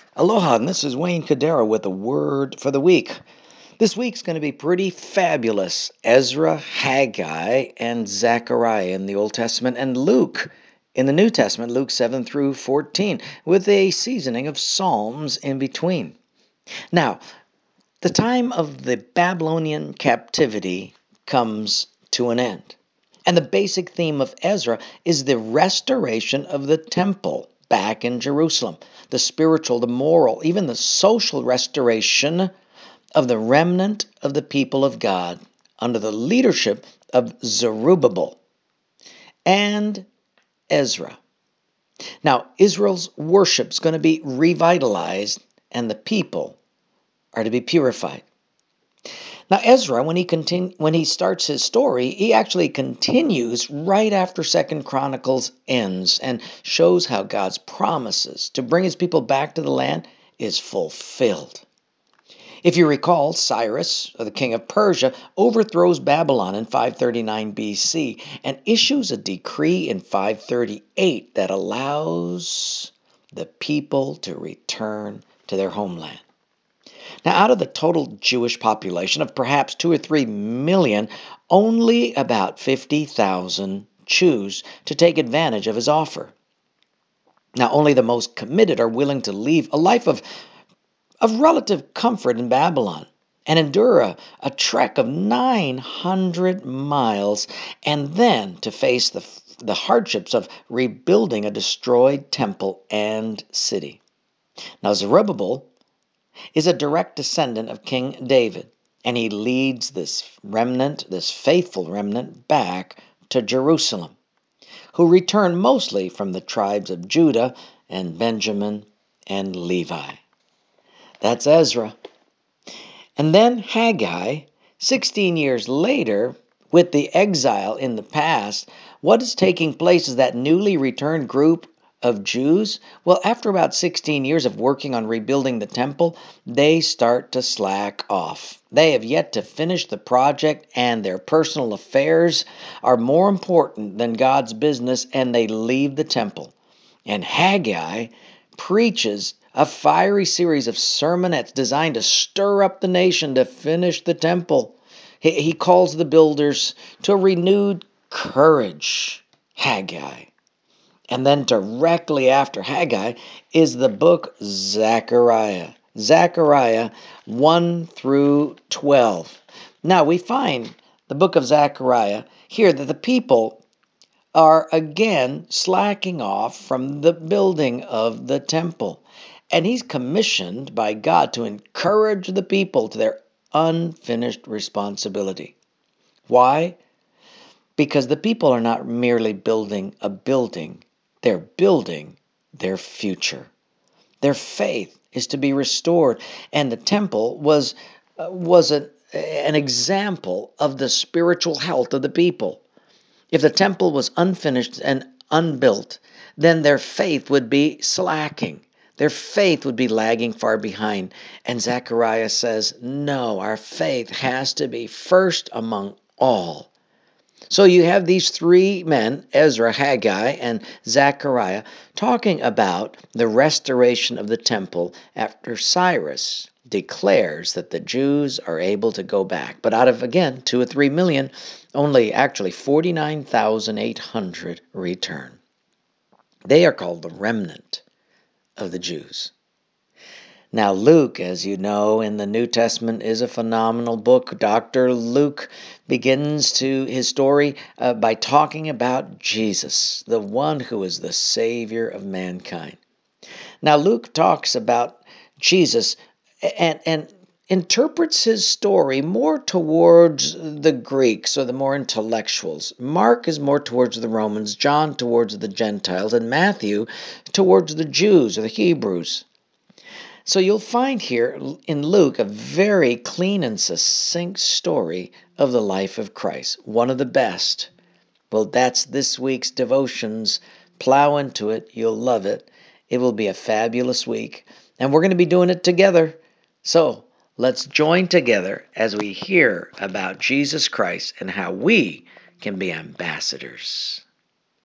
Aloha, and this is Wayne Cadera with a word for the week. This week's going to be pretty fabulous. Ezra, Haggai, and Zechariah in the Old Testament, and Luke in the New Testament, Luke 7 through 14, with a seasoning of Psalms in between. Now, the time of the Babylonian captivity comes to an end. And the basic theme of Ezra is the restoration of the temple back in Jerusalem, the spiritual, the moral, even the social restoration of the remnant of the people of God under the leadership of Zerubbabel and Ezra. Now, Israel's worship is going to be revitalized and the people are to be purified. Now, Ezra, when he starts his story, he actually continues right after Second Chronicles ends and shows how God's promises to bring his people back to the land is fulfilled. If you recall, Cyrus, the king of Persia, overthrows Babylon in 539 BC and issues a decree in 538 that allows the people to return to their homeland. Now, out of the total Jewish population of perhaps 2 or 3 million, only about 50,000 choose to take advantage of his offer. Now, only the most committed are willing to leave a life of relative comfort in Babylon and endure a trek of 900 miles and then to face the hardships of rebuilding a destroyed temple and city. Now, Zerubbabel is a direct descendant of King David, and he leads this remnant, this faithful remnant, back to Jerusalem, who return mostly from the tribes of Judah and Benjamin and Levi. That's Ezra. And then Haggai, 16 years later, with the exile in the past, what is taking place is that newly returned group of Jews, well, after about 16 years of working on rebuilding the temple, they start to slack off. They have yet to finish the project, and their personal affairs are more important than God's business, and they leave the temple. And Haggai preaches a fiery series of sermonettes designed to stir up the nation to finish the temple. He calls the builders to a renewed courage. Haggai. And then directly after Haggai is the book Zechariah. Zechariah 1 through 12. Now we find the book of Zechariah here that the people are again slacking off from the building of the temple. And he's commissioned by God to encourage the people to their unfinished responsibility. Why? Because the people are not merely building a building, they're building their future. Their faith is to be restored, and the temple was an example of the spiritual health of the people. If the temple was unfinished and unbuilt, then their faith would be slacking. Their faith would be lagging far behind. And Zechariah says, no, our faith has to be first among all. So you have these three men, Ezra, Haggai, and Zechariah, talking about the restoration of the temple after Cyrus declares that the Jews are able to go back. But out of, again, 2 or 3 million, only actually 49,800 return. They are called the remnant of the Jews. Now, Luke, as you know, in the New Testament is a phenomenal book. Dr. Luke begins his story by talking about Jesus, the one who is the Savior of mankind. Now, Luke talks about Jesus and interprets his story more towards the Greeks or the more intellectuals. Mark is more towards the Romans, John towards the Gentiles, and Matthew towards the Jews or the Hebrews. So you'll find here in Luke a very clean and succinct story of the life of Christ, one of the best. Well, that's this week's devotions. Plow into it. You'll love it. It will be a fabulous week, and we're going to be doing it together. So let's join together as we hear about Jesus Christ and how we can be ambassadors.